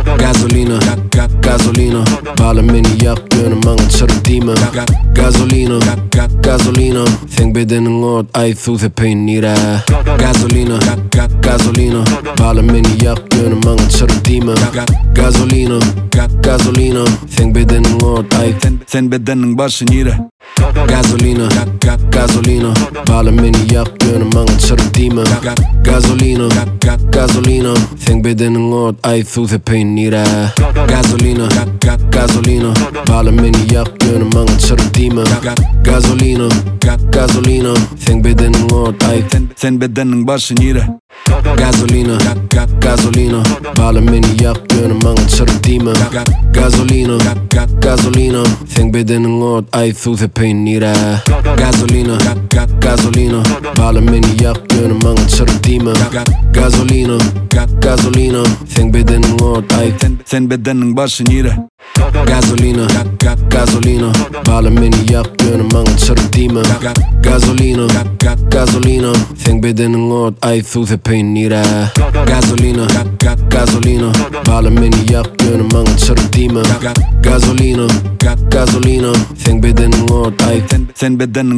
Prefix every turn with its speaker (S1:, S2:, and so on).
S1: Gasolina, gasolina. Ballen beni yakıyorsun mançarı dime. Gasolina, gasolina. Sen bedenin ot ay thuze peynire. Gasolina, gasolina. Ballen beni yakıyorsun mançarı dime. Gasolina, gasolina. Sen bedenin ot ay.
S2: Sen bedenin başı nire.
S1: Gasolina, gasolina. Ballen beni yakıyorsun mançarı dime. Gasolina, gasolina. Sen bedenin ot ay thuze peynire. Gasolina, gasolina. Ballen beni yakıyorsun mançarı dime. Gasolina, gasolina. Sen bedenin ot ay.
S2: Sen bedenin başı nire.
S1: Gasolina, gasolina. Ballen beni yakıyorsun mançarı dime. Gasolina, gasolina. Sen bedenin ot ay thuze peynire. Gasolina, gasolina. Ballen beni yakıyorsun mançarı dime. Gasolina, gasolina. Sen bedenin ot ay.
S2: Sen bedenin başı nire.
S1: Gasolina, gasolina. Ballen beni yakıyorsun mançarı dime. Gasolina, gasolina. Sen bedenin ot ay thuze peynire. Gasolina, gasolina. Ballen beni yakıyorsun mançarı dime. Gasolina, gasolina. Sen bedenin ot ay.
S2: Sen bedenin